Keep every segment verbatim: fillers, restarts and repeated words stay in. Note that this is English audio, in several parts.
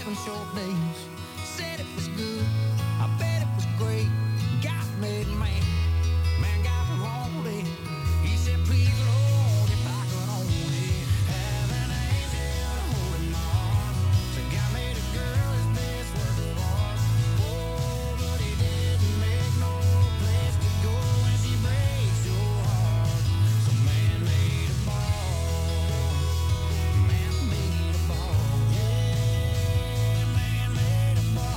seven short days. Said it was good, I bet it was great. God made man, man got lonely. He said, please Lord, if I could only have an angel to hold in my arms. So God made a girl his best work of art. Oh, but he didn't make no place to go when she breaks your heart. So man made a ball, man made a ball, yeah, man made a ball.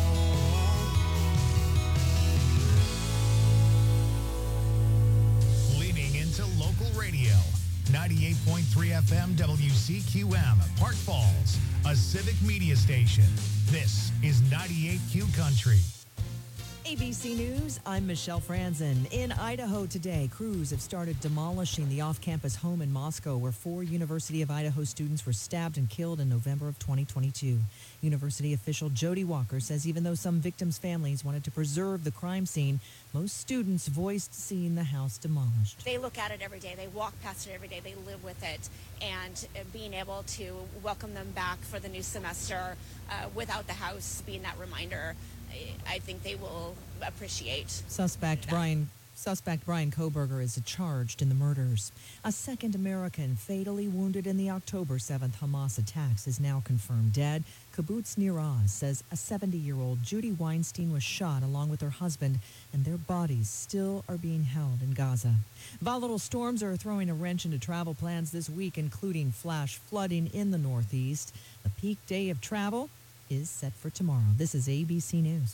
Leaning into local radio. ninety-eight point three F M W C Q M, Park Falls, a civic media station. This is ninety-eight Q Country. A B C News, I'm Michelle Franzen. In Idaho today, crews have started demolishing the off-campus home in Moscow where four University of Idaho students were stabbed and killed in November of twenty twenty-two. University official Jody Walker says even though some victims' families wanted to preserve the crime scene, most students voiced seeing the house demolished. They look at it every day. They walk past it every day. They live with it. And uh, being able to welcome them back for the new semester uh, without the house being that reminder, I, I think they will appreciate. Suspect that. Brian Suspect Brian Koberger is charged in the murders. A second American fatally wounded in the October seventh Hamas attacks is now confirmed dead. Kibbutz Nir Oz says a seventy-year-old Judy Weinstein was shot along with her husband, and their bodies still are being held in Gaza. Volatile storms are throwing a wrench into travel plans this week, including flash flooding in the Northeast. The peak day of travel is set for tomorrow. This is A B C News.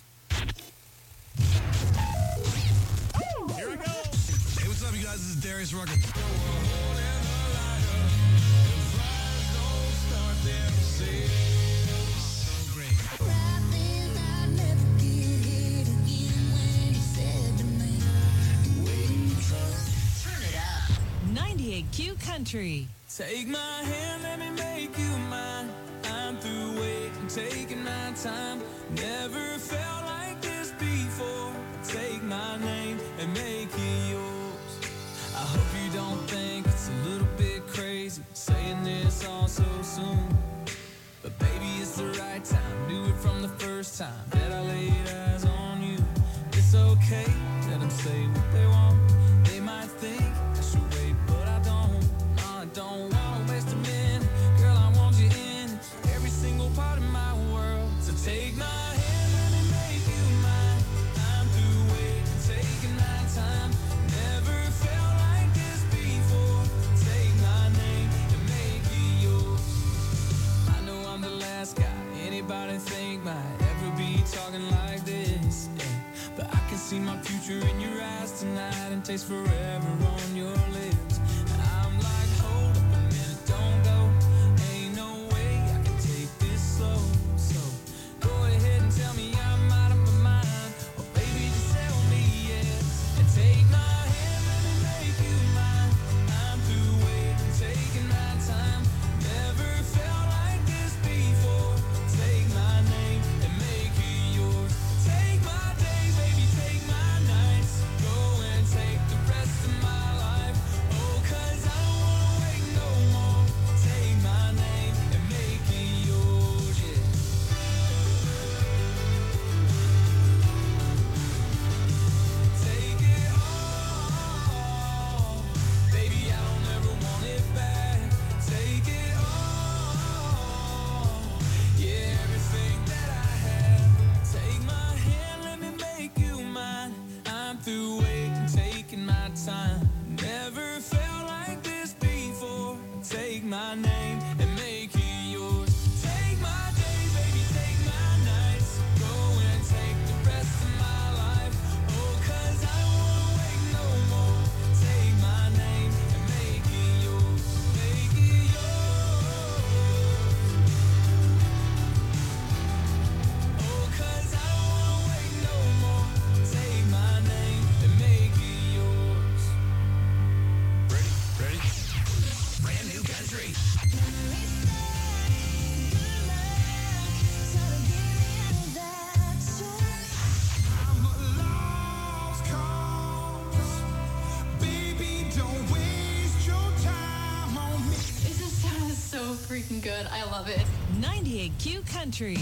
Here we go. Hey, what's up, you guys? This is Darius Rucker. ninety-eight Q Country. Take my hand, let me make you mine. I'm through waiting, taking my time. Never felt like this before. Take my name and make it yours. I hope you don't think it's a little bit crazy saying this all so soon. But baby, it's the right time. Knew it from the first time that I laid eyes on you. It's okay, let them say what they want. They might think I should wait, but I don't. No, I don't want to waste a minute. Girl, I want you in every single part of my world. So take my hand, let me make you mine. I'm through waiting, taking my time. Never felt like this before. Take my name and make it yours. I know I'm the last guy anybody think might ever be talking like this, yeah. But I can see my future in your eyes tonight and taste forever on your lips. I'm like, hold up a minute, don't go. Ain't no way I can take this slow. So go ahead and tell me I'm out of my mind. Or baby, just tell me yes. And take my hand, let me make you mine. I'm through waiting, taking my time. Never felt like this before. Take my name and make it yours. Take my days, baby, take my nights. Go and take the rest of my good. I love it. ninety-eight Q Country.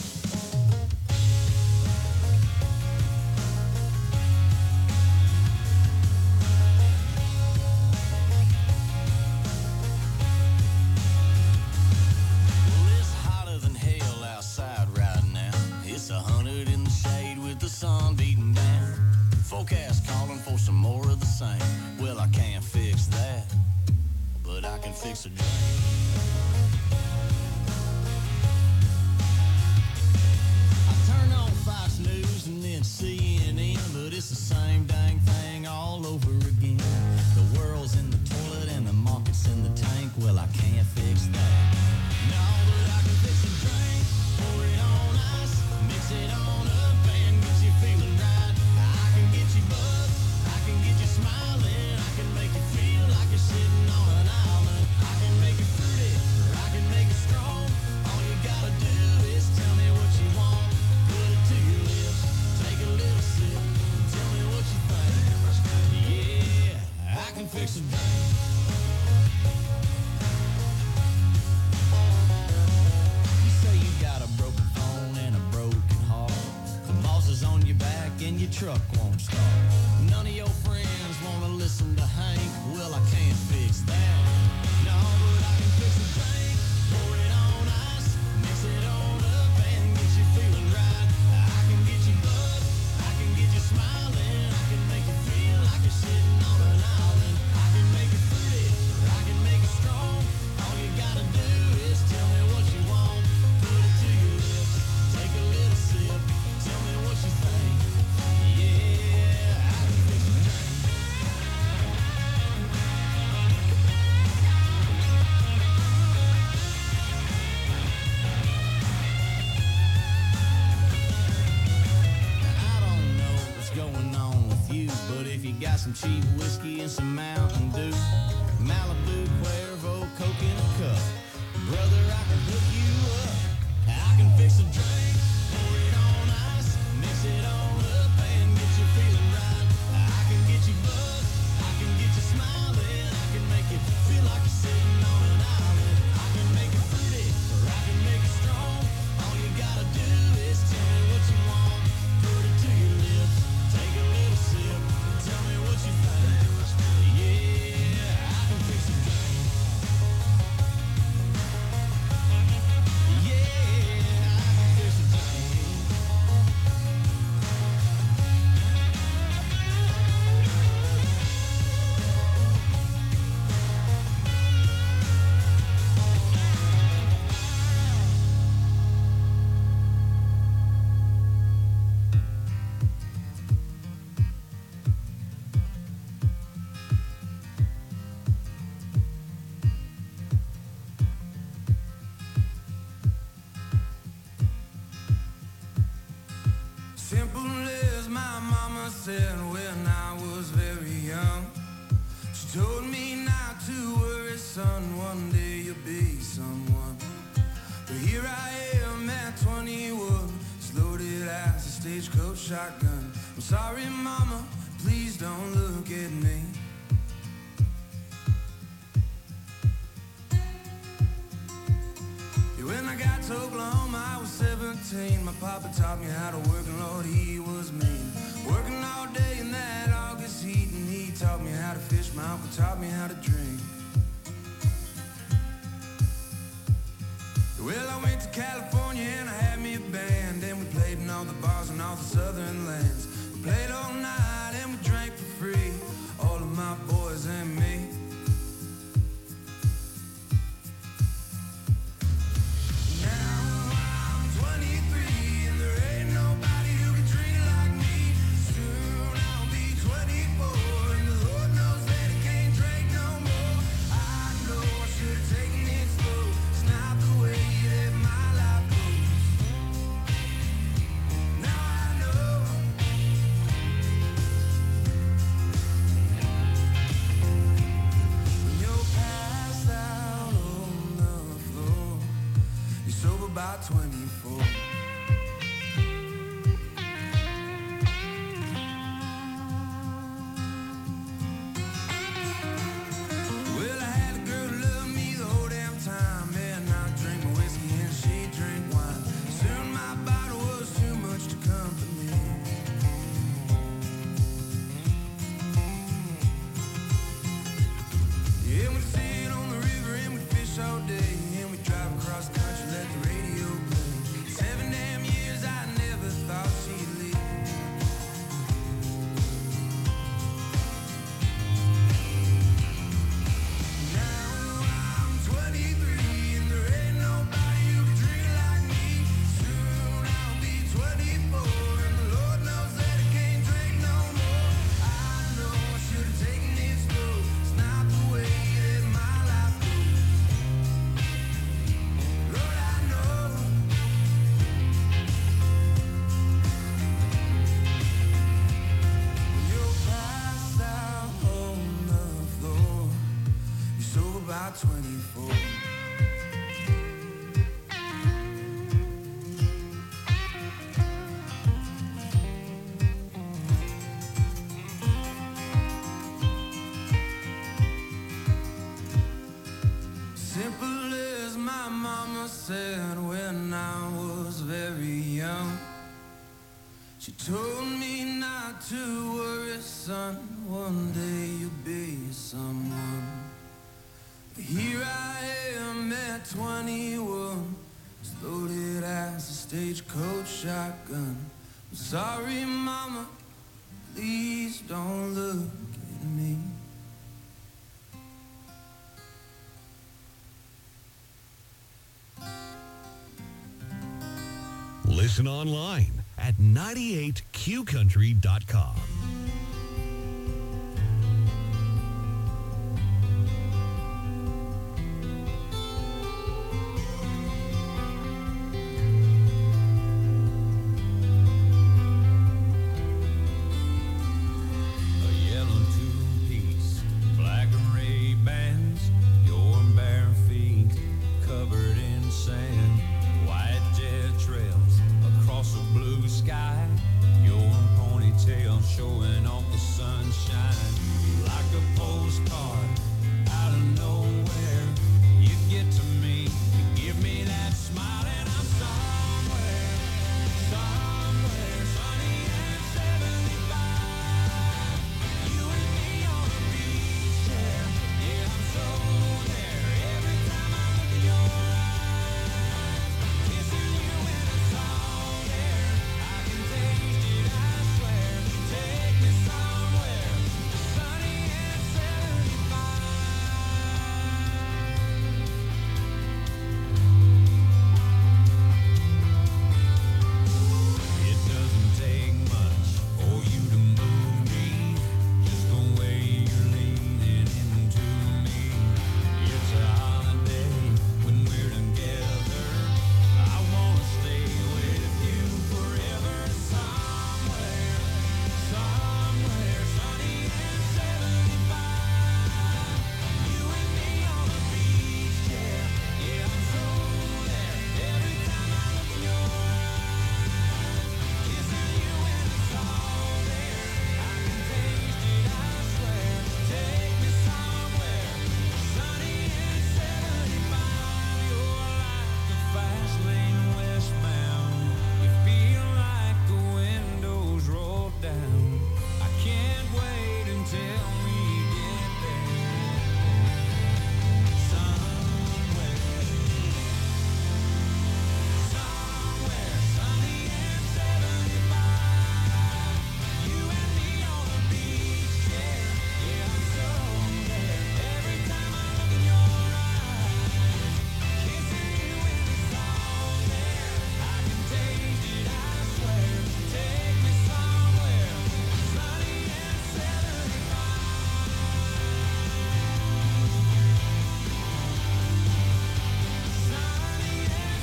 Sun beating down, forecast calling for some more of the same. Well, I can't fix that, but I can fix a drain. I turn on Fox News and then C N N, but it's the same dang thing all over again. The world's in the toilet and the market's in the tank. Well, I can't fix that. No, but I can fix a drain. Pour it on ice, mix it on up. Feeling right, I can get you buzzed, I can get you smiling, I can make you feel like you're sitting on an island. I can make it fruity, or I can make it strong. All you gotta do is tell me what you want. Put it to your lips, take a little sip, and tell me what you think. Yeah, I can fix a drink. You say you got a broken phone and a broken heart. On your back and your truck won't start. None of your friends want to listen to Hank. Well, I can't fix that. No, but I can fix a drink. Pour it on ice, mix it on up and get you feeling right. I can get you buzzed, I can get you smiling, I can make you feel like you're sitting on an island. I can make it fruity, or I can make it strong. All you gotta do is tell me what you want. Put it to your lips, take a little sip. Tell me what you think. Yeah, I can fix a drink. I don't know what's going on with you, but if you got some cheap whiskey and some Mountain Dew, Malibu, Cuervo, Coke in a cup, brother, I can hook you up. I can fix a drink. Mix it on up and get you feeling right. I can get you buzzed, I can get you smiling, I can make you feel like you're sitting on an island. I can make it fruity, or I can make it strong. All you gotta do is tell me what you want. Put it to your lips, take a little sip, tell me what you think. Yeah, I can fix a drink. Yeah, I can fix a drink. Simple as my mama said when I was very young. She told me not to worry, son, one day you'll be someone. But here I am at twenty-one, as loaded as a stagecoach shotgun. I'm sorry, mama, please don't look at me. When I got to Oklahoma, I was seventeen. My papa taught me how to work, and Lord, he was mean. Working all day in that August heat, and he taught me how to fish. My uncle taught me how to drink. Well, I went to California, and I had me a band, and we played in all the bars in all the southern lands. We played all night, and we drank for free, all of my boys and me. About twenty-four. Well, I had a girl who loved me the whole damn time, and I drink twenty-four. Simple as my mama said when I was very young. She told me not to worry, son, one day you'll be someone. Here I am at twenty-one, as loaded as a stagecoach shotgun. I'm sorry, mama, please don't look at me. Listen online at ninety-eight q country dot com. Showing off the sunshine like a postcard out of nowhere. You get to me, you give me that smile, and I'm somewhere, somewhere sunny and seventy-five. You and me on the beach chair, yeah, I'm so there. Every time I look in your eyes, kissing you in a song there, I can taste it, I swear. Take me somewhere sunny and seventy-five. It doesn't take much for you to move me, just the way you're leaning into me. It's a holiday when we're together. I wanna stay with you forever. Somewhere, somewhere sunny and seventy-five. You and me on the beach chair, yeah, I'm so there. Every time I look in your eyes, kissing you in a song there, I can taste it, I swear. Take me somewhere sunny and seventy-five. You're like a fast lane westbound. You feel like the windows roll down. I can't wait until we get there. Somewhere, somewhere sunny and seventy-five. You and me on the beach chair, yeah, I'm so there. Every time I look in your eyes, kissing you in a song there, I can taste it, I swear. Take me somewhere sunny and seventy-five. Sunny and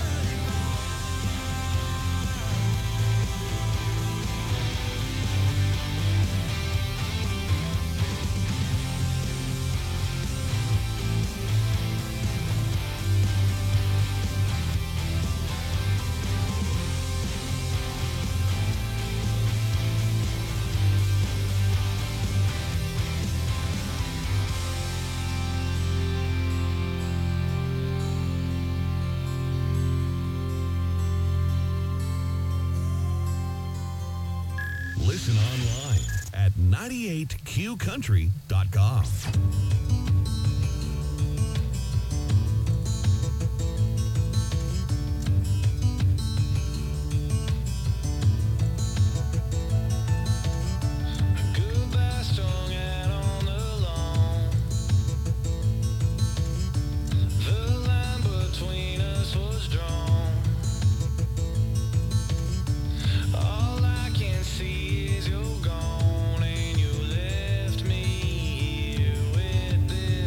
Listen online at ninety-eight q country dot com. goodbye strung out on the lawn. The line between us was drawn. All I can see is you're gone, and you left me here with this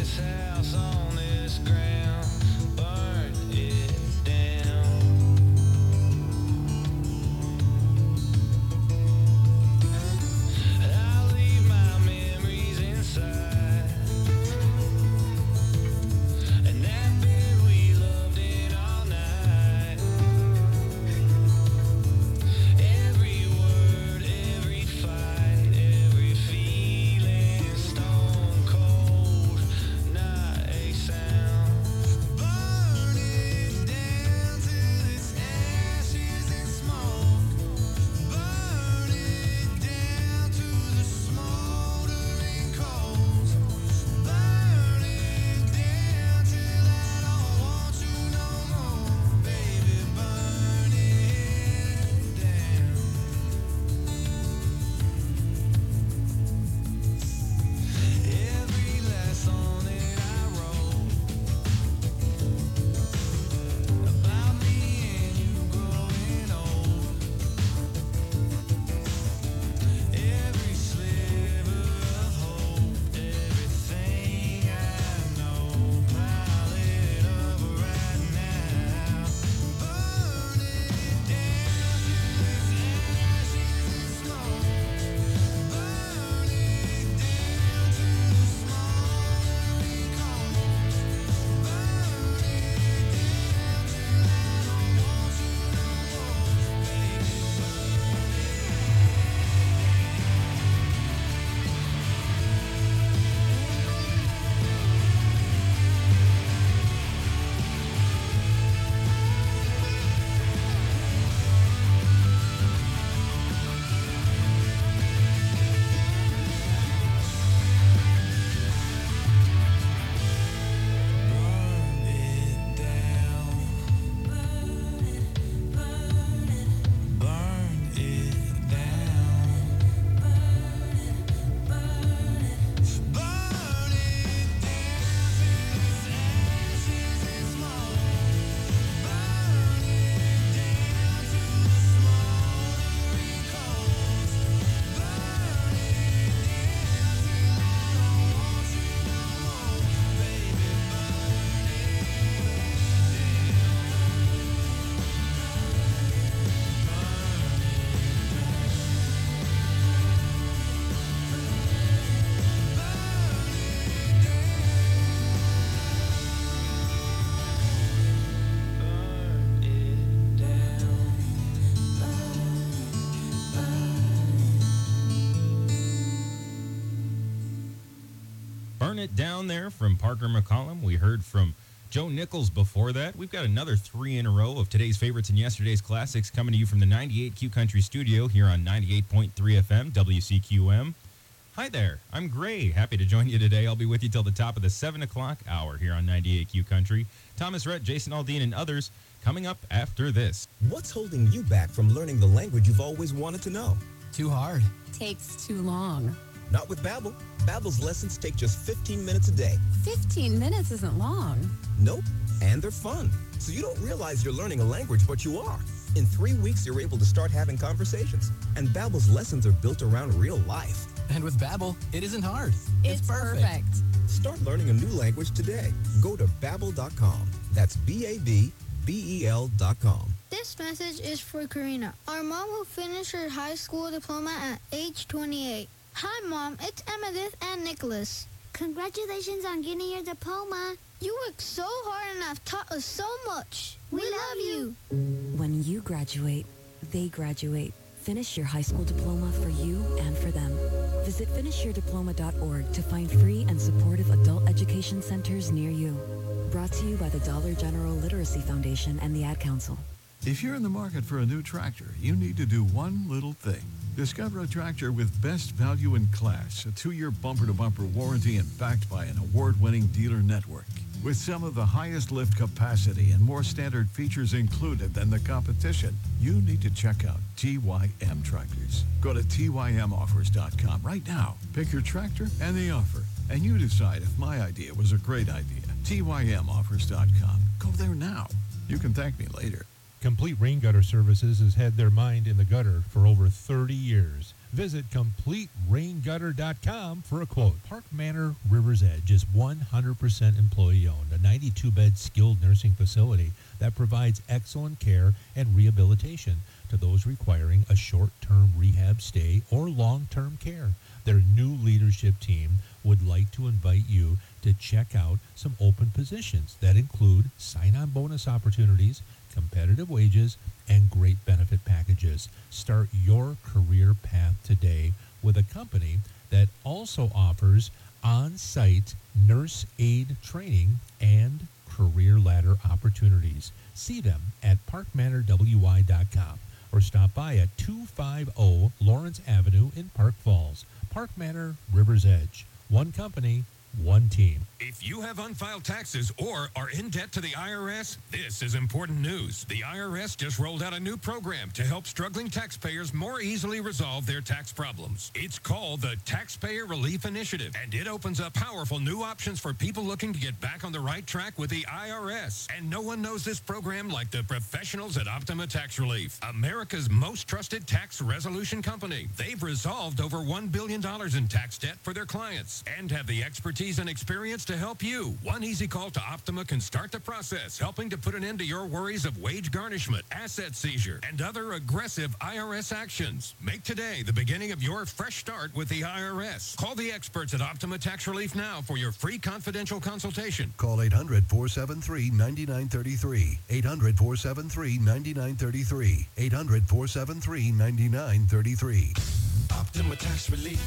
Burn It Down there from Parker McCollum. We heard from Joe Nichols before that. We've got another three in a row of today's favorites and yesterday's classics coming to you from the ninety-eight Q Country studio here on ninety-eight point three F M, W C Q M. Hi there, I'm Gray. Happy to join you today. I'll be with you till the top of the seven o'clock hour here on ninety-eight Q Country. Thomas Rhett, Jason Aldean, and others coming up after this. What's holding you back from learning the language you've always wanted to know? Too hard. Takes too long. Not with Babbel. Babbel's lessons take just fifteen minutes a day. fifteen minutes isn't long. Nope, and they're fun. So you don't realize you're learning a language, but you are. In three weeks, you're able to start having conversations. And Babbel's lessons are built around real life. And with Babbel, it isn't hard. It's, it's perfect. perfect. Start learning a new language today. Go to babbel dot com. That's B A B B E L dot com. This message is for Karina, our mom who finished her high school diploma at age twenty-eight. Hi, Mom. It's Emmettith and Nicholas. Congratulations on getting your diploma. You worked so hard and have taught us so much. We, we love you. When you graduate, they graduate. Finish your high school diploma for you and for them. Visit finish your diploma dot org to find free and supportive adult education centers near you. Brought to you by the Dollar General Literacy Foundation and the Ad Council. If you're in the market for a new tractor, you need to do one little thing. Discover a tractor with best value in class, a two-year bumper-to-bumper warranty, and backed by an award-winning dealer network. With some of the highest lift capacity and more standard features included than the competition, you need to check out T Y M Tractors. Go to T Y M offers dot com right now. Pick your tractor and the offer, and you decide if my idea was a great idea. T Y M offers dot com. Go there now. You can thank me later. Complete Rain Gutter Services has had their mind in the gutter for over thirty years. Visit complete rain gutter dot com for a quote. Park Manor River's Edge is one hundred percent employee-owned, a ninety-two bed skilled nursing facility that provides excellent care and rehabilitation to those requiring a short-term rehab stay or long-term care. Their new leadership team would like to invite you to check out some open positions that include sign-on bonus opportunities, competitive wages, and great benefit packages. Start your career path today with a company that also offers on-site nurse aid training and career ladder opportunities. See them at park manor w y dot com or stop by at two fifty Lawrence Avenue in Park Falls. Park Manor, River's Edge. One company, one team. If you have unfiled taxes or are in debt to the I R S, this is important news. The I R S just rolled out a new program to help struggling taxpayers more easily resolve their tax problems. It's called the Taxpayer Relief Initiative, and it opens up powerful new options for people looking to get back on the right track with the I R S. And no one knows this program like the professionals at Optima Tax Relief, America's most trusted tax resolution company. They've resolved over one billion dollars in tax debt for their clients and have the expertise and experience to help you. One easy call to Optima can start the process, helping to put an end to your worries of wage garnishment, asset seizure, and other aggressive I R S actions. Make today the beginning of your fresh start with the I R S. Call the experts at Optima Tax Relief now for your free confidential consultation. Call eight hundred, four seven three, nine nine three three. eight hundred, four seven three, nine nine three three. eight hundred, four seven three, nine nine three three. Optima Tax Relief.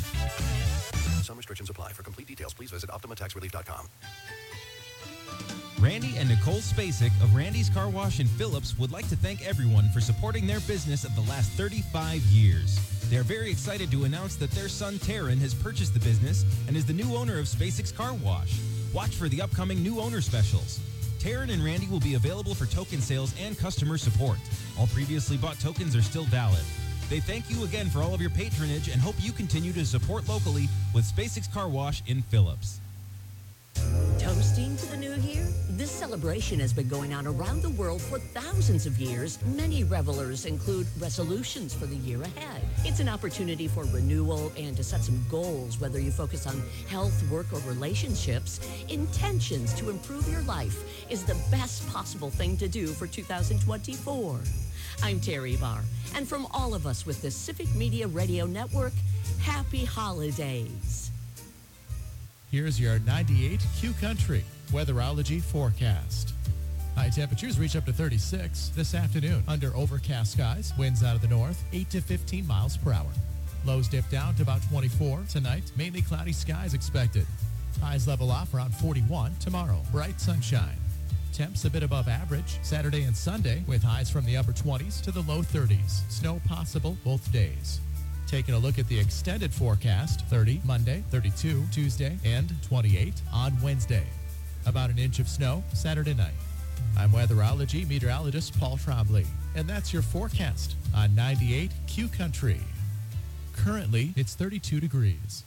Some restrictions apply. For complete details, please visit optima tax relief dot com. Randy and Nicole Spacek of Randy's Car Wash in Phillips would like to thank everyone for supporting their business of the last thirty-five years. They're very excited to announce that their son Taryn has purchased the business and is the new owner of Spacek's Car Wash. Watch for the upcoming new owner specials. Taryn and Randy will be available for token sales and customer support. All previously bought tokens are still valid. They thank you again for all of your patronage and hope you continue to support locally with Spacek's Car Wash in Phillips. Toasting to the new year? This celebration has been going on around the world for thousands of years. Many revelers include resolutions for the year ahead. It's an opportunity for renewal and to set some goals, whether you focus on health, work, or relationships. Intentions to improve your life is the best possible thing to do for two thousand twenty-four. I'm Terry Barr, and from all of us with the Civic Media Radio Network, happy holidays. Here's your ninety-eight Q Country weatherology forecast. High temperatures reach up to thirty-six this afternoon under overcast skies, winds out of the north, eight to fifteen miles per hour. Lows dip down to about twenty-four tonight, mainly cloudy skies expected. Highs level off around forty-one. Tomorrow, bright sunshine. Temps a bit above average Saturday and Sunday with highs from the upper twenties to the low thirties. Snow possible both days. Taking a look at the extended forecast, thirty Monday, thirty-two Tuesday, and twenty-eight on Wednesday. About an inch of snow Saturday night. I'm weatherology meteorologist Paul Trombley, and that's your forecast on ninety-eight Q Country. Currently, it's thirty-two degrees.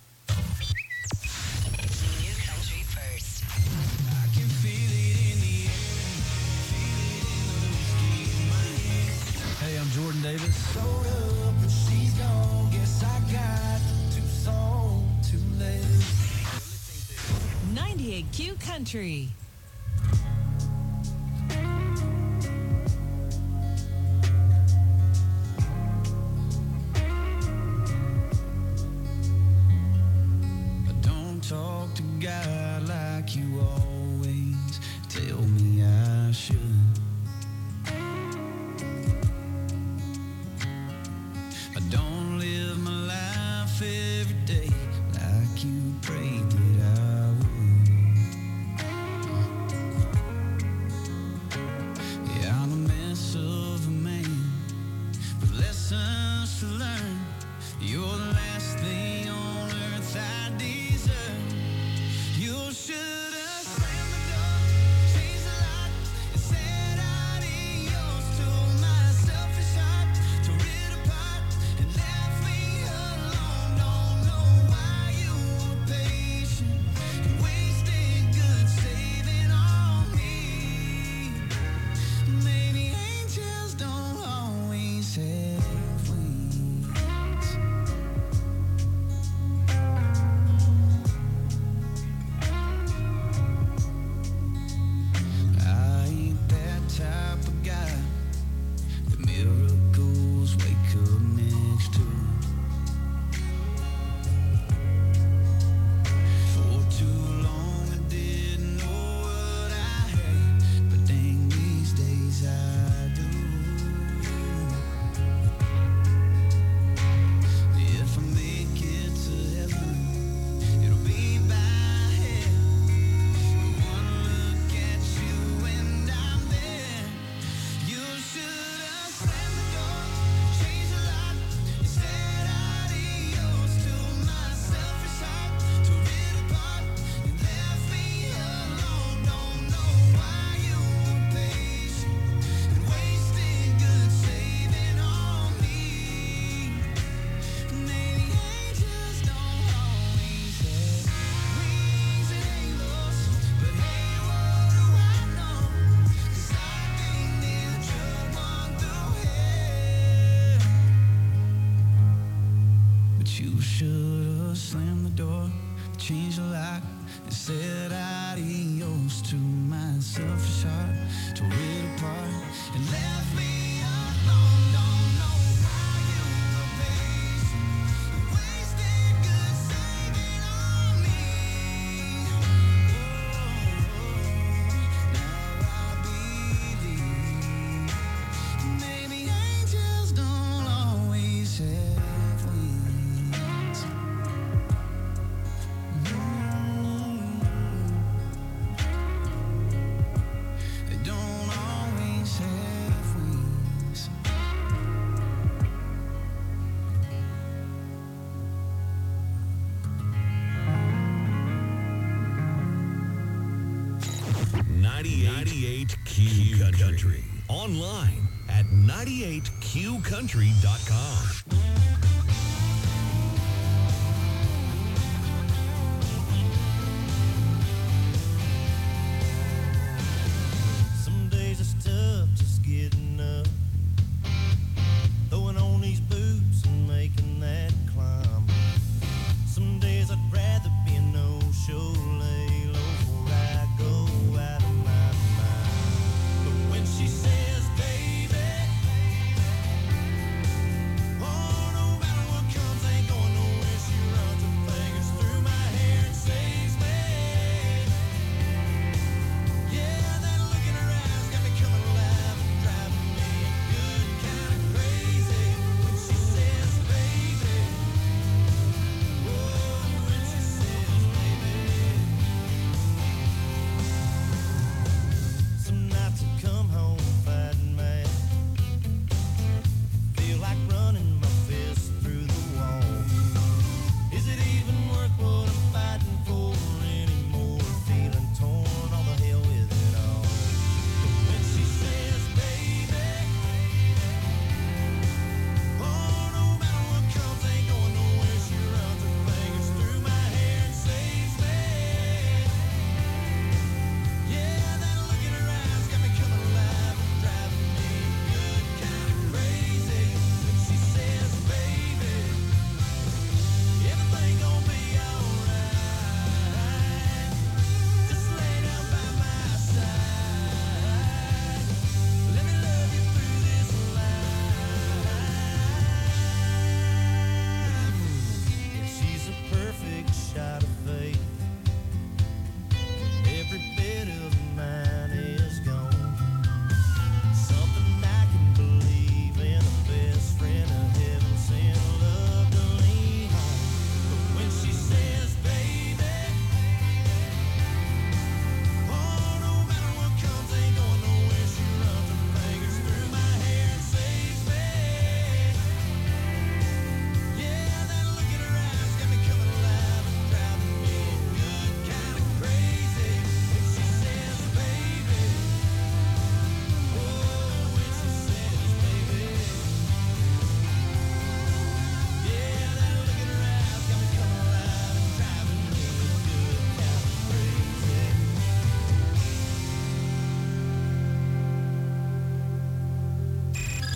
New country first. I can feel it in the air, feel it in the whiskey in my hand. Hey, I'm Jordan Davis. Load up and she's gone. Guess I got too soon, too late. ninety-eight Q Country. Talk to God like you always tell me I should. I don't live my life every day like you prayed that I would. Yeah, I'm a mess of a man with lessons to learn. You're the last thing on earth I deserve. You should have slammed the door, changed the lock, and said adios to my selfish heart. Tore it apart and left me alone. Don't know why you were patient and wasted good saving on me. Maybe angels don't always have wings. I ain't that type of guy that miracles wake up next to. For too long I didn't know what I had, but dang, these days I do. If I make it to heaven, it'll be by hand. One look at you and I'm there. You should have slammed the door, changed the lock, and said adios to my selfish heart. Tore it apart and left me alone. Don't know why you were patient and wasted good saving on me. Maybe angels don't always have wings and halos, but hey, what do I know? 'Cause I've been there, drug one through hell. But you should have slammed the door, changed the lock, and said adios to my selfish heart. Tore it apart and left me alone. Don't know why you were patient and wasted good saving on me. Now I believe maybe angels don't always have wings. They don't always have wings. ninety-eight Q Country. Online at ninety-eight Q country dot com. Some days it's tough just getting up, throwing on these boots and making that climb. Some days I'd rather be a no-show, lay low before I go out of my mind. But when she says, baby, oh,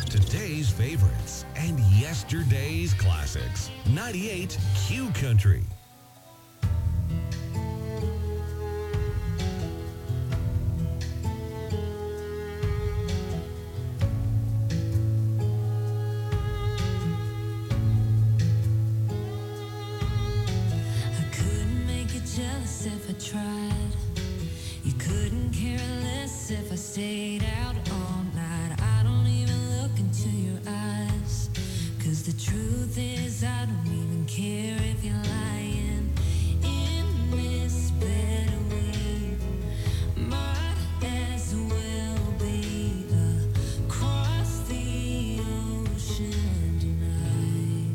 today's favorites, and yesterday's classics. ninety-eight Q Country. Jealous if I tried. You couldn't care less if I stayed out all night. I don't even look into your eyes, 'cause the truth is I don't even care if you're lying in this bed we might as well be across the ocean tonight.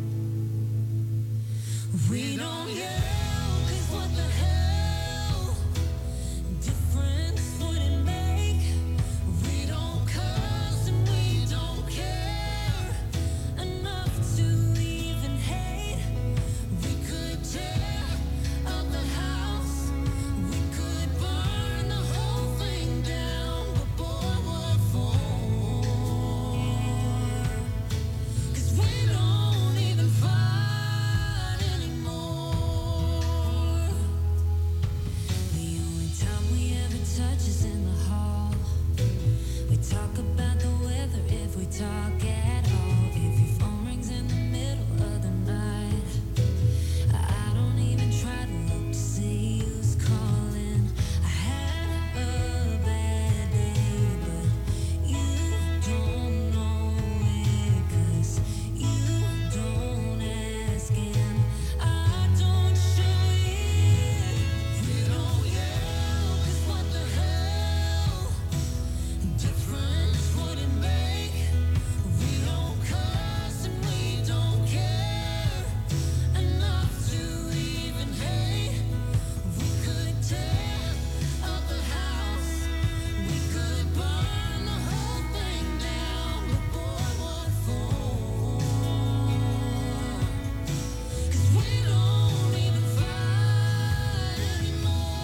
We don't yell. What the hell difference would it make? We don't cuss and we don't care enough to even hate. We could tear up the house, we could burn the whole thing down, but boy, what for? 'Cause we don't even fight anymore. Touches in the hall. We talk about the weather if we talk at all. If your phone rings in the middle of the night, I don't even try to look to see who's calling. I had a bad day, but you don't know it, 'cause you don't ask and I don't show it. We don't yell, 'cause what the hell difference would it make? We don't cuss and we don't care enough to even hate. We could tear up the house, we could burn the whole thing down, but boy, what for? 'Cause we don't even fight anymore.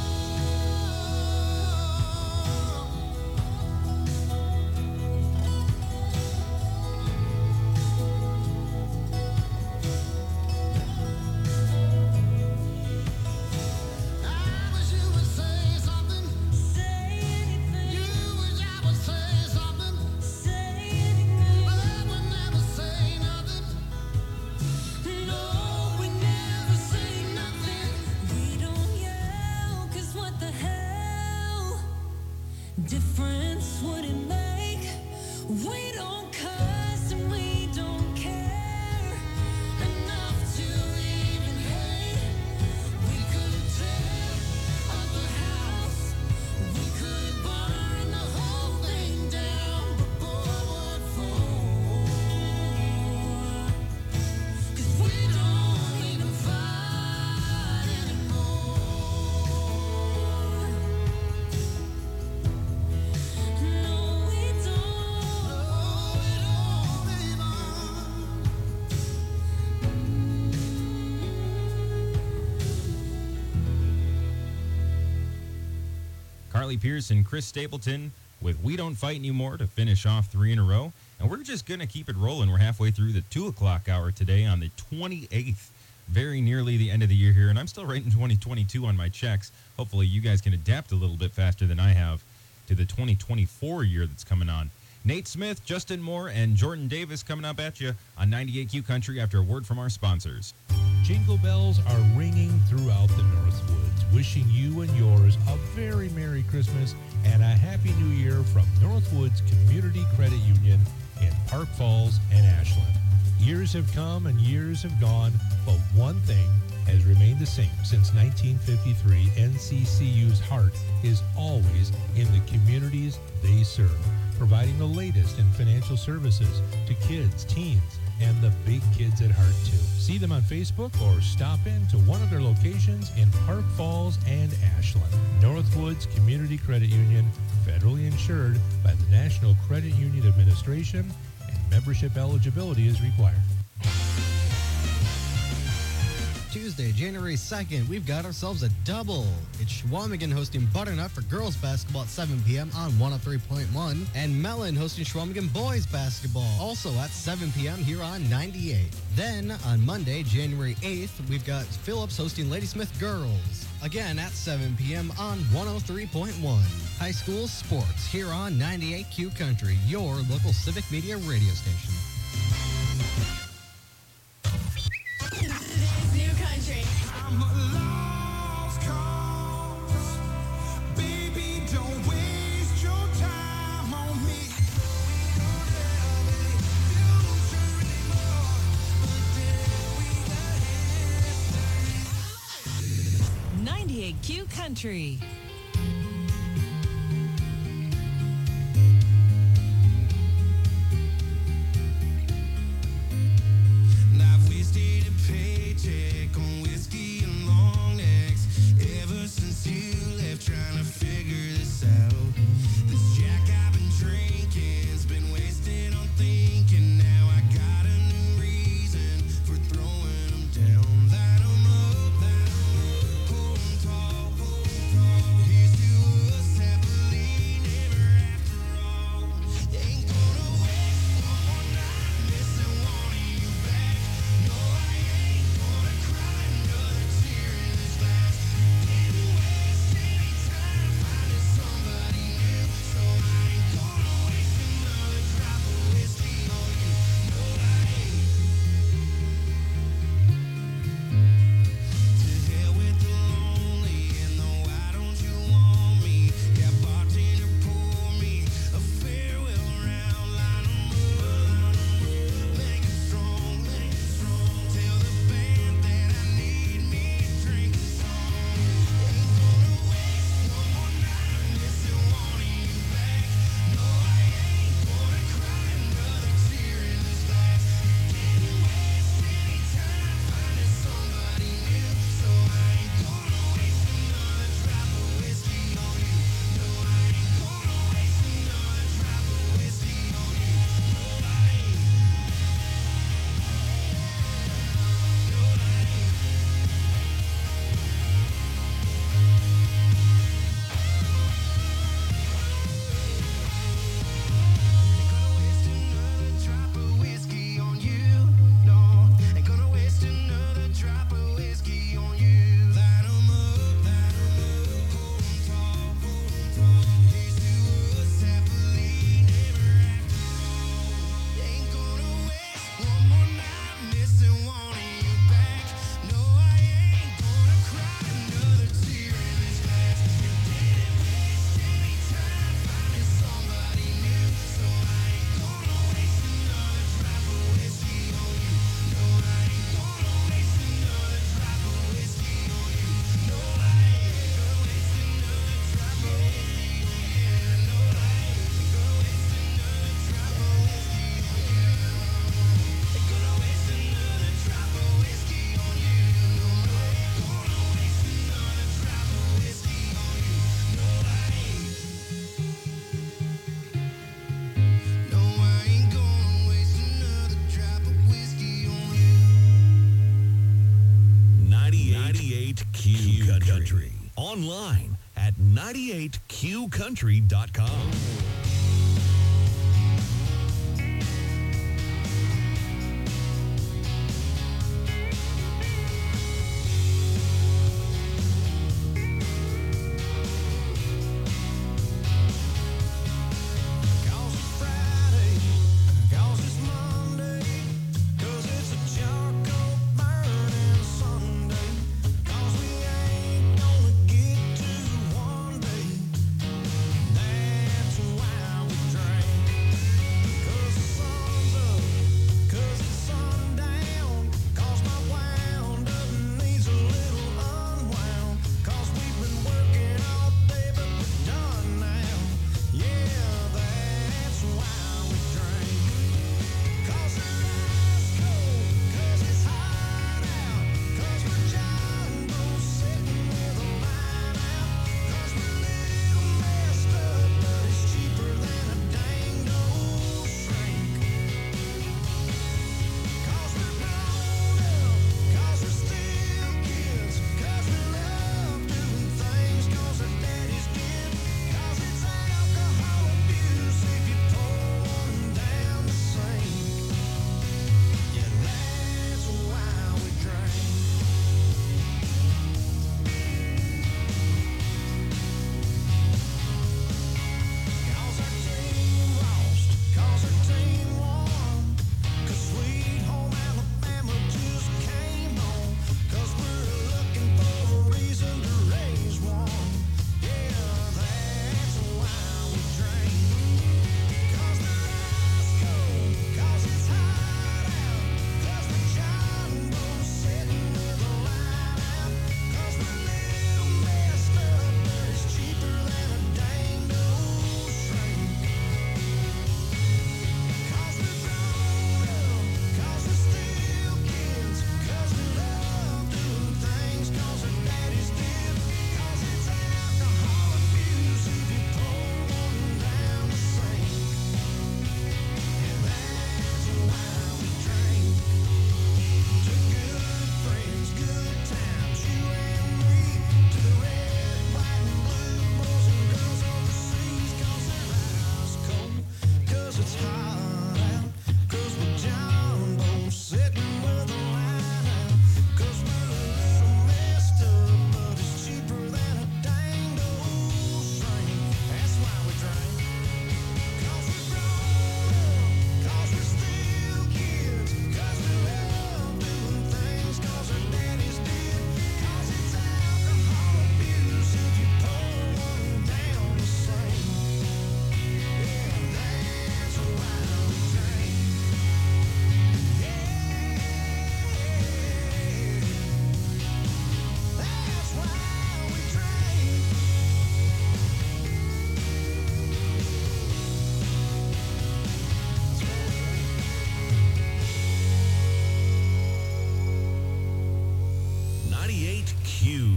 I wish you would say something. Say anything. You wish I would say something. Say anything. But I would never say nothing. No, we never say nothing. We don't yell, 'cause what the hell difference would it make? We don't cuss and we don't care enough to even hate. We could tear up the house, we could burn the whole thing down, but boy, what for? 'Cause we don't even fight anymore. No, we don't. No, we don't even. Carly Pierce and Chris Stapleton with We Don't Fight Anymore to finish off three in a row. And we're just going to keep it rolling. We're halfway through the two o'clock hour today on the twenty-eighth. Very nearly the end of the year here. And I'm still writing twenty twenty-two on my checks. Hopefully you guys can adapt a little bit faster than I have to the twenty twenty-four year that's coming on. Nate Smith, Justin Moore, and Jordan Davis coming up at you on ninety-eight Q Country after a word from our sponsors. Jingle bells are ringing throughout the Northwoods, wishing you and yours a very Merry Christmas and a Happy New Year from Northwoods Community Credit Union in Park Falls and Ashland. Years have come and years have gone, but one thing has remained the same since nineteen fifty-three. N C C U's heart is always in the communities they serve, providing the latest in financial services to kids, teens, and the big kids at heart too. See them on Facebook or stop in to one of their locations in Park Falls and Ashland. Northwoods Community Credit Union, federally insured by the National Credit Union Administration, and membership eligibility is required. Tuesday, January second, we've got ourselves a double. It's Schwamigan hosting Butternut for girls basketball at seven p.m. on one oh three point one, and Mellon hosting Schwamigan boys basketball, also at seven p.m. here on ninety-eight. Then, on Monday, January eighth, we've got Phillips hosting Ladysmith girls, again at seven p.m. on one oh three point one. High school sports here on ninety-eight Q Country, your local civic media radio station. This new country. I'm a lost cause. Baby, don't waste your time on me. ninety-eight Q Country. I've wasted a paycheck on whiskey and long necks ever since you left, trying to figure this out. This Jack I've been drinking's been wasted on thinking. Now I got a new reason for throwing them down. Light 'em up, light 'em up, hold 'em tall, hold 'em tall. Here's to us, happily never after all. Ain't gonna waste one more night missing one of you back. No, I ain't gonna cry another tear in this glass. Didn't waste any time finding somebody new, so I ain't gonna waste another drop of whiskey on you. No, I ain't. To hell with the lonely and the why don't you want me? Yeah, bartender, pour me a farewell round. Line 'em up, line 'em up, make 'em strong, make 'em strong. Tell the band that I need me a drink song. Ain't gonna waste one more night missing one of you back. No, I ain't gonna cry another tear in this glass. Didn't waste any time finding somebody new, so I ain't gonna waste another drop of whiskey on you. No, I ain't gonna waste another drop of whiskey on you. No, I ain't. No, I ain't. Drop of whiskey on you. No, ain't gonna waste another drop of whiskey on you. Light 'em up, light 'em up, hold 'em tall, hold 'em tall. Here's to us, happily never after all. Ain't gonna waste one more night missing one of you back. No, I ain't gonna cry another tear in this glass. You didn't waste any time finding somebody new, so I ain't gonna waste another drop of whiskey on you. No, I ain't gonna waste another drop of whiskey on you. No, I ain't gonna waste another drop of whiskey on you. No, I ain't gonna waste another drop of whiskey on you. Ain't gonna waste another drop of whiskey on you. No, I ain't gonna waste another drop of whiskey on you. No, I ain't. No, I ain't gonna waste another drop of whiskey on you. ninety-eight Q Country. Online at ninety-eight q country dot com. Cause it's Friday, cause it's Monday, cause it's a charcoal burning Sunday, cause we ain't gonna get to one day. That's why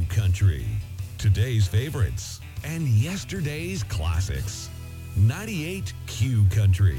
Country. Today's favorites and yesterday's classics. ninety-eight Q Country.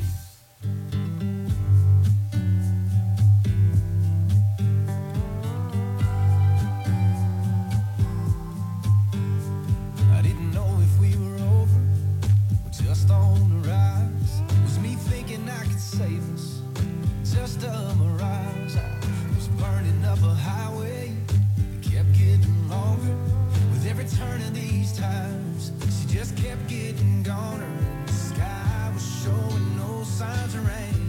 I didn't know if we were over or just on the rise. Was me thinking I could save us? Just a mirage. I was burning up a highway. It kept getting longer with every turn of these times. She just kept getting goner, and the sky was showing no signs of rain.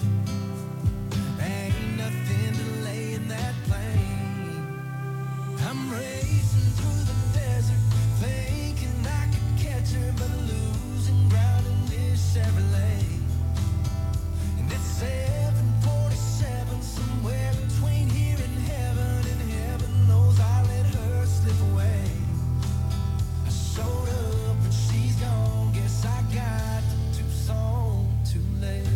Ain't nothing delaying that plane. I'm racing through the desert, thinking I could catch her, but losing ground in this Chevrolet. And it's seven forty-seven, somewhere between here and heaven, and heaven knows I let her slip away. I showed up and she's gone, guess I got to Tucson too late.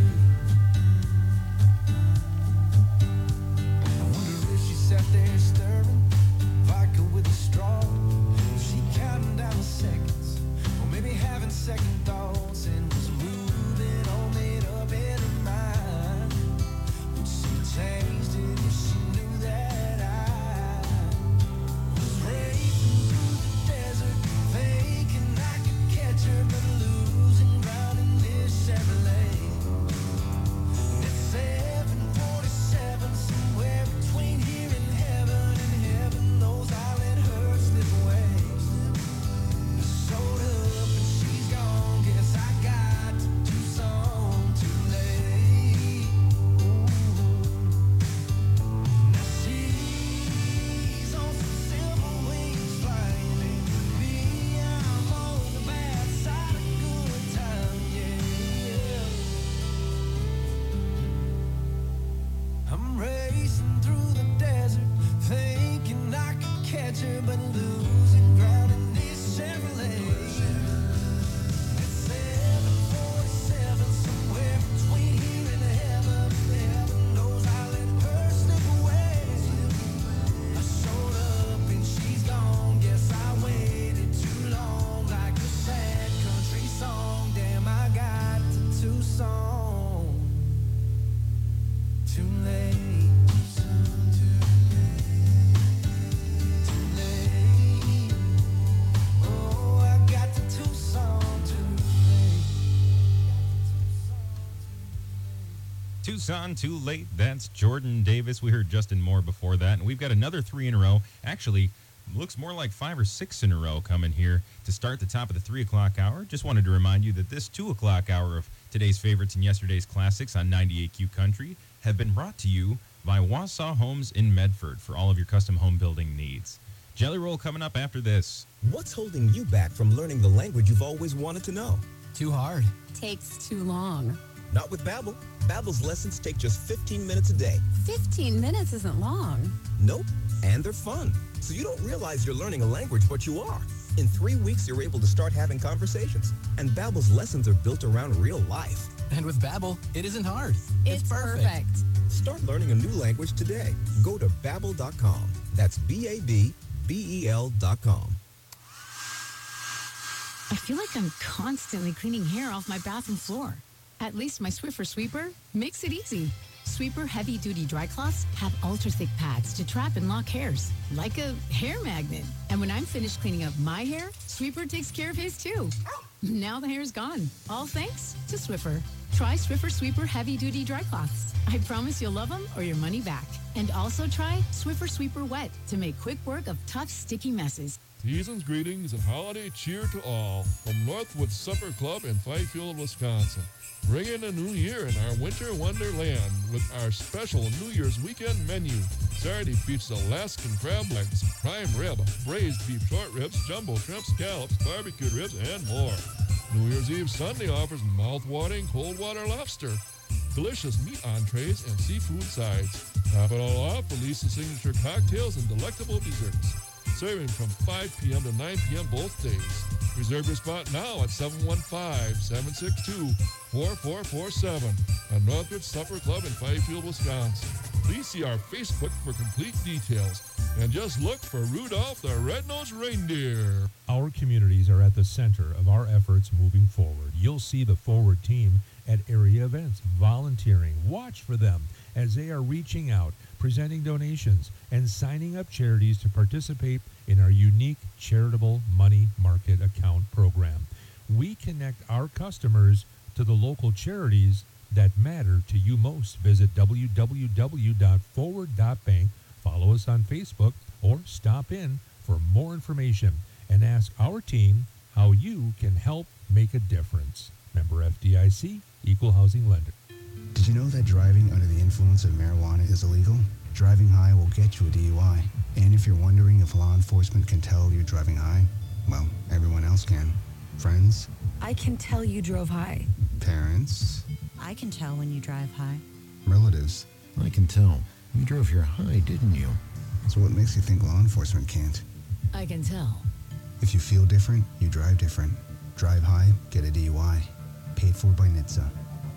I wonder if she sat there stirring vodka with a straw, if she counting down the seconds, or maybe having second thoughts, and was moving all made up in her mind. Would she changed it if she knew that I was racing through the desert, thinking I could catch her, but losing ground in this Chevrolet. And it's seven forty-seven, somewhere between here and heaven, and heaven knows I let her slip away. I showed up and she's gone, guess I got to Tucson too late. Now she's on some silver wings flying, and me, I'm on the bad side of good time, yeah. I'm racing through the desert, thinking I could catch her, but losing ground in this Chevrolet. It's seven forty-seven, somewhere between here and heaven. Heaven knows I let her slip away. I showed up and she's gone. Guess I waited too long, like a sad country song. Damn, I got to Tucson too late. Too late. Oh, I got to Tucson too late. Tucson Too Late. That's Jordan Davis. We heard Justin Moore before that. And we've got another three in a row. Actually, looks more like five or six in a row coming here to start the top of the three o'clock hour. Just wanted to remind you that this two o'clock hour of today's favorites and yesterday's classics on ninety-eight Q Country have been brought to you by Wausau Homes in Medford for all of your custom home building needs. Jelly Roll coming up after this. What's holding you back from learning the language you've always wanted to know? Too hard. Takes too long. Not with Babbel. Babbel's lessons take just fifteen minutes a day. fifteen minutes isn't long. Nope, and they're fun. So you don't realize you're learning a language, but you are. In three weeks, you're able to start having conversations. And Babbel's lessons are built around real life. And with Babbel, it isn't hard. It's, perfect. Start learning a new language today. Go to babbel dot com. That's B A B B E L dot com. I feel like I'm constantly cleaning hair off my bathroom floor. At least my Swiffer Sweeper makes it easy. Sweeper heavy-duty dry cloths have ultra-thick pads to trap and lock hairs, like a hair magnet. And when I'm finished cleaning up my hair, Sweeper takes care of his too. Now the hair's gone, all thanks to Swiffer. Try Swiffer Sweeper heavy-duty dry cloths. I promise you'll love them or your money back. And also try Swiffer Sweeper Wet to make quick work of tough, sticky messes. Season's greetings and holiday cheer to all from Northwood Supper Club in Fifield, Wisconsin. Bring in a new year in our winter wonderland with our special New Year's weekend menu. Saturday features Alaskan crab legs, prime rib, braised beef short ribs, jumbo shrimp, scallops, barbecued ribs, and more. New Year's Eve Sunday offers mouth-watering cold water lobster, delicious meat entrees, and seafood sides. Top it all off with Lisa's signature cocktails and delectable desserts. Serving from five p.m. to nine p.m. both days. Reserve your spot now at seven one five, seven six two, four four four seven at Northwood Supper Club in Fifield, Wisconsin. Please see our Facebook for complete details. And just look for Rudolph the Red-Nosed Reindeer. Our communities are at the center of our efforts moving forward. You'll see the Forward team at area events, volunteering. Watch for them as they are reaching out, presenting donations, and signing up charities to participate in our unique charitable money market account program. We connect our customers to the local charities that matter to you most. Visit w w w dot forward dot bank, follow us on Facebook, or stop in for more information and ask our team how you can help make a difference. Member F D I C, Equal Housing Lender. Did you know that driving under the influence of marijuana is illegal? Driving high will get you a D U I. And if you're wondering if law enforcement can tell you're driving high, well, everyone else can. Friends? I can tell you drove high. Parents? I can tell when you drive high. Relatives? I can tell. You drove here high, didn't you? So what makes you think law enforcement can't? I can tell. If you feel different, you drive different. Drive high, get a D U I. Paid for by N H T S A.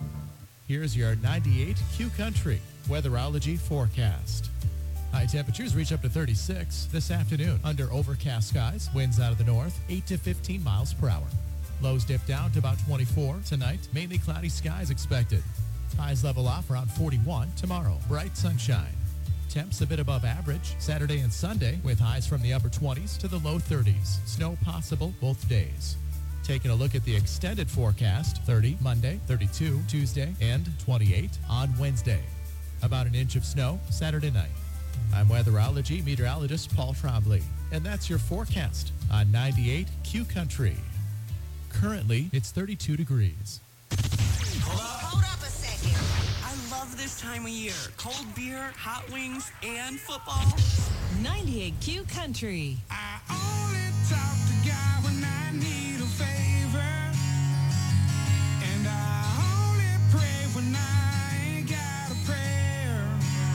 Here's your ninety-eight Q Country weatherology forecast. High temperatures reach up to thirty-six this afternoon under overcast skies, winds out of the north, eight to fifteen miles per hour. Lows dip down to about twenty-four tonight, mainly cloudy skies expected. Highs level off around forty-one tomorrow, bright sunshine. Temps a bit above average Saturday and Sunday with highs from the upper twenties to the low thirties. Snow possible both days. Taking a look at the extended forecast, thirty Monday, thirty-two Tuesday, and twenty-eight on Wednesday. About an inch of snow Saturday night. I'm weatherology meteorologist Paul Trombley, and that's your forecast on ninety-eight Q Country. Currently, it's thirty-two degrees. Hold up. Hold up a second. I love this time of year. Cold beer, hot wings, and football. ninety-eight Q Country. I only talk to God when I need a favor. And I only pray when I ain't got a prayer.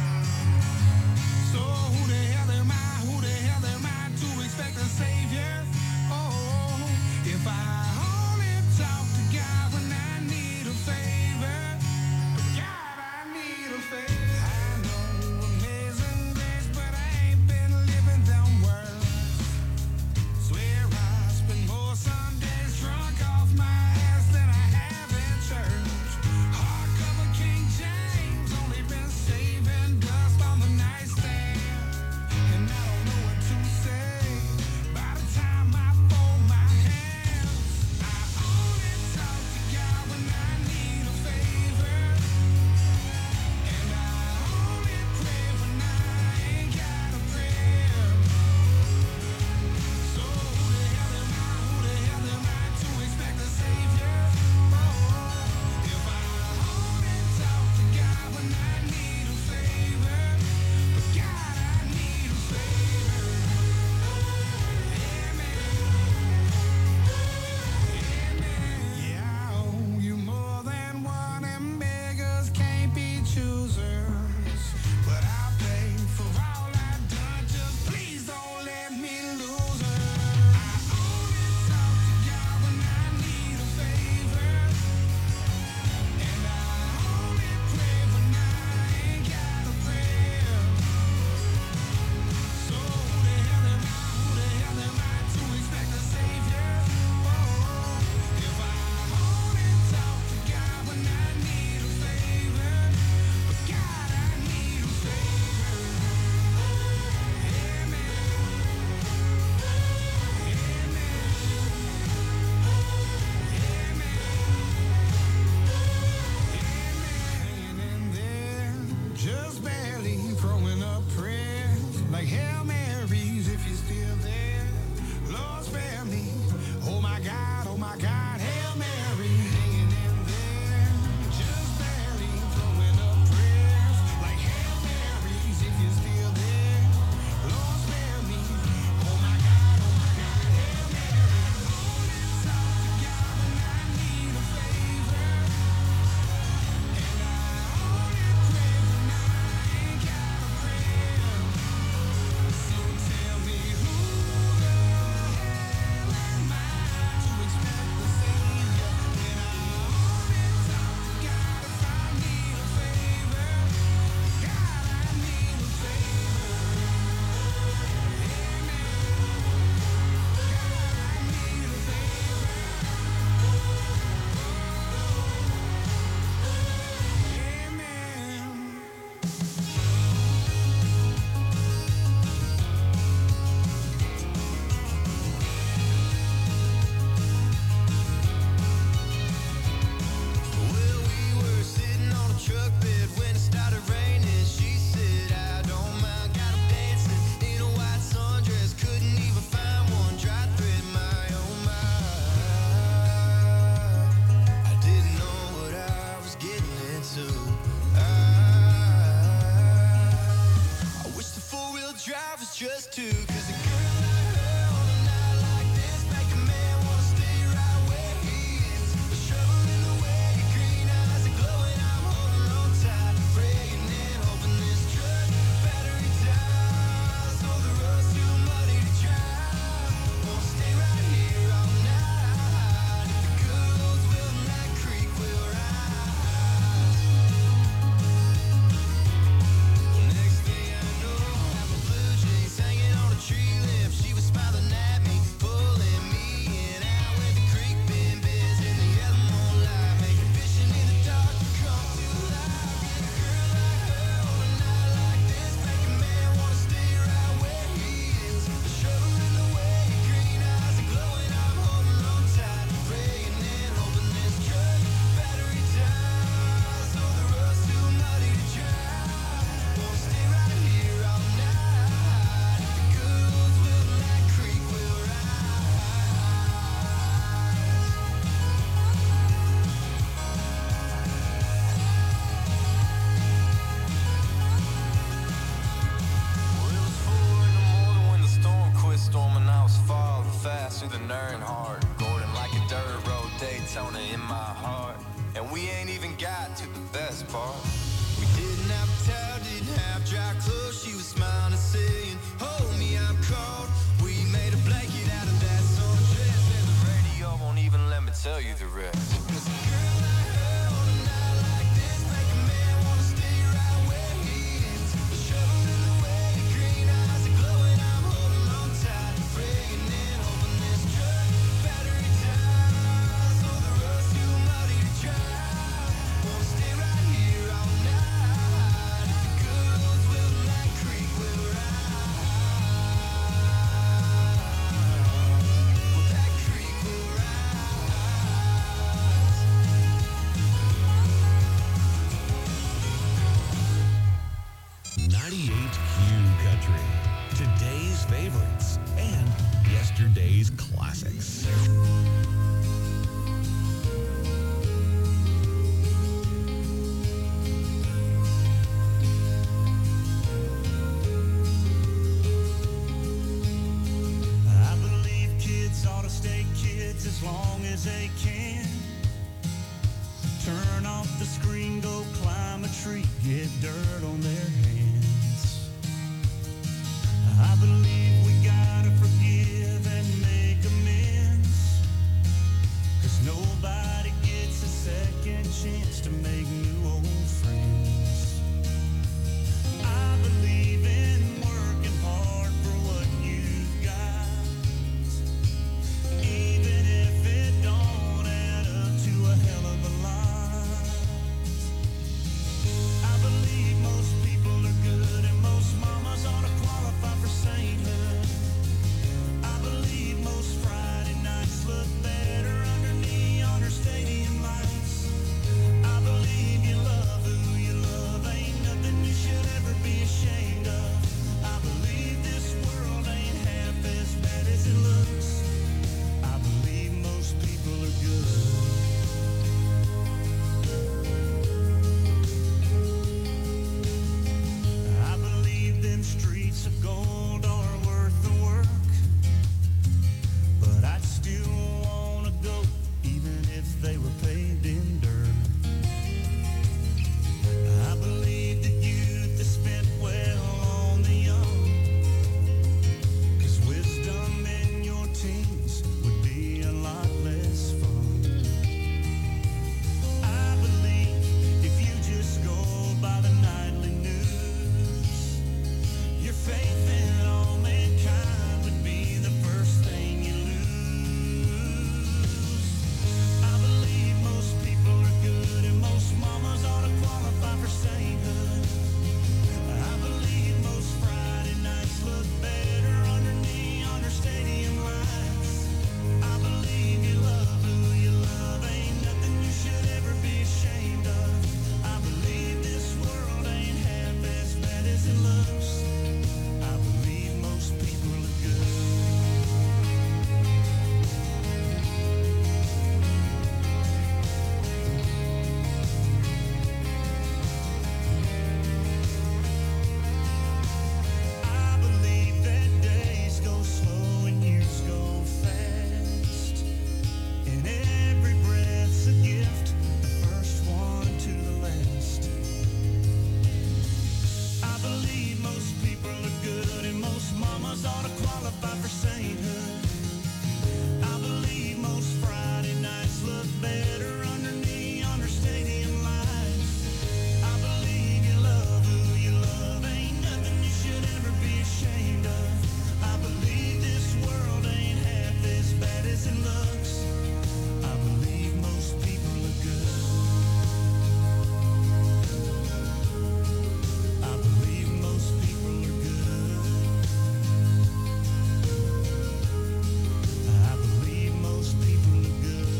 So who the hell am I? Who the hell am I to expect a savior? Oh, if I only talk to God when I need a favor. God, I need a favor. I know amazing grace, but I ain't been living them words. Country. Today's favorites and yesterday's classics. I believe kids ought to stay kids as long as they can. Turn off the screen, go climb a tree, get dirt on their hands. I believe we gotta forgive and make amends, 'cause nobody gets a second chance to make new old friends. I believe in working hard for what you've got, even if it don't add up to a hell of a lot. I believe most people are good and most mamas ought to qualify for sainthood. I believe most Friday nights look better under neon or stadium lights. I believe you love who you love, ain't nothing you should ever be ashamed of. I believe this world ain't half as bad as it looks. I believe most people are good. I believe them streets of gold are worth the work, but I'd still wanna go even if they were paved in dirt. I believe that youth is spent well on the young, 'cause wisdom in your teens would be a lot less fun. I believe if you just go by the nightly news, your faith in all mankind would be the first thing you lose. I believe most people are good and most mamas ought to qualify for sainthood. I believe most Friday nights look better under neon or stadium lights. I believe you love who you love, ain't nothing you should ever be ashamed of. I believe this world ain't half as bad as it looks. I believe most people are good. I believe that days go slow and years go fast, and every breath's a gift, the first one to the last. I believe most people are good and most mamas ought to qualify for sainthood. I believe most Friday nights look better under neon or stadium lights. I believe you love who you love, ain't nothing you should ever be ashamed of. I believe this world ain't half as bad as it looks. I believe most people are good. I believe most people are good. I believe most people are good.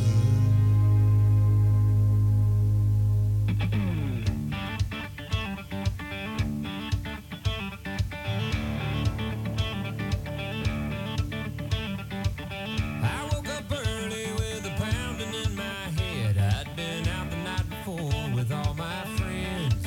I woke up early with a pounding in my head. I'd been out the night before with all my friends.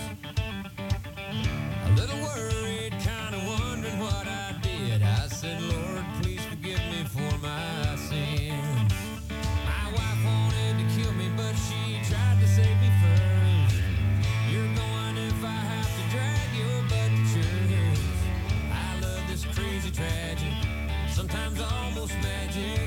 A little worried, kind of wondering what I did. I said, Lord, please forgive me for my sins. My wife wanted to kill me, but she tried to save me first. You're going if I have to drag your butt to church. I love this crazy tragic, sometimes almost magic